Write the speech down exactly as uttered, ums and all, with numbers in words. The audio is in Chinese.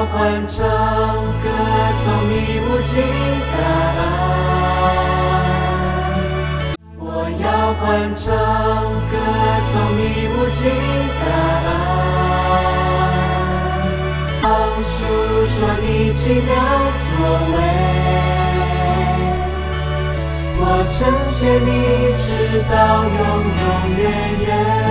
欢唱歌颂你无尽大爱，我要欢唱歌颂你无尽大爱，当述说你奇妙作为，我称谢你直到永永远远。